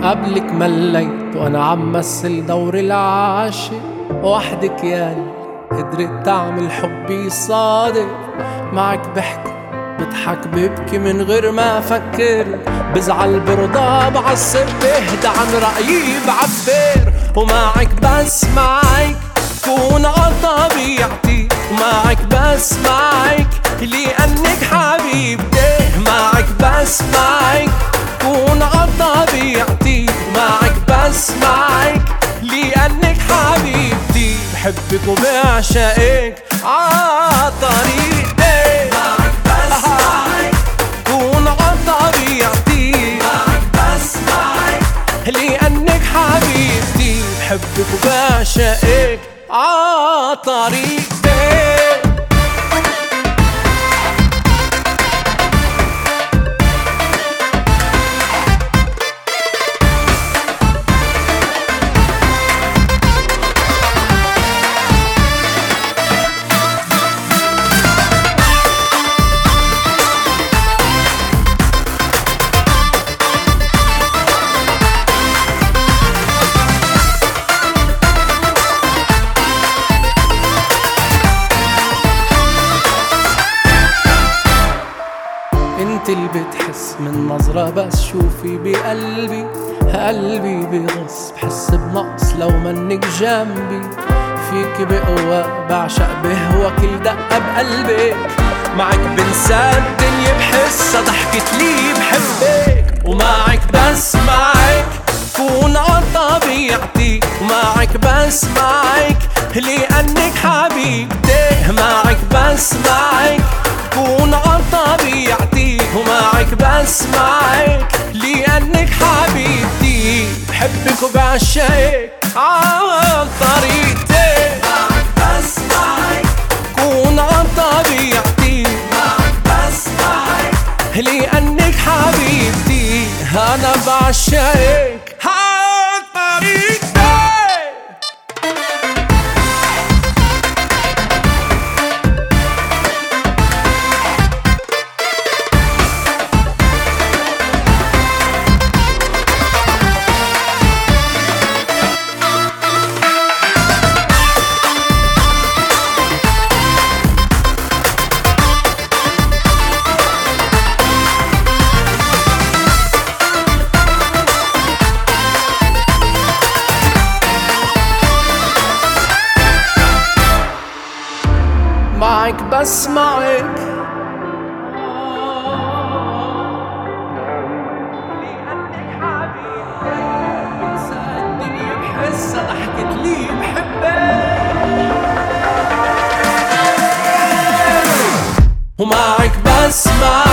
قبلك مليت وانا عم مثل دور العاشق، وحدك يالي قدرت تعمل حبي صادق. معك بحكي بضحك ببكي من غير ما افكر، بزعل برضى بعصب بهدى عن رأيي بعبر. ومعك بس معك كون طبيعتي، ومعك بس معك لأنك حبيبتي. معك بس معك كون طبيعتي، ومعك بس معك لأنك حبيبتي. بحبك وبعشقك عطريقتي. معك بس معك كون طبيعتي، معك بس معك لأنك حبيبتي. بحبك وبعشقك عطريقتي. انت اللي بتحس من نظرة بس شوفي بقلبي، قلبي بغص بحس بنقص لو منك جنبي. فيك بقوة بعشق بهوى كل دقة بقلبك، معك بنسى الدنيا بحسها ضحكت لي بحبك. ومعك بس معك كون طبيعتي، ومعك بس معك لأنك حبيبتي. معك بس معك كون طبيعتي، ومعك بس معك لأنك حبيبتي. بحبك وبعشقك عن طريقتي. معك بس معك كون طبيعتي، معك بس معك لأنك حبيبتي. أنا بعشقك عن طريقتي. معك بس معك لأنك حبيبتي. بنسى الدنيا بحسها ضحكت لي بحبك. ومعك بس معك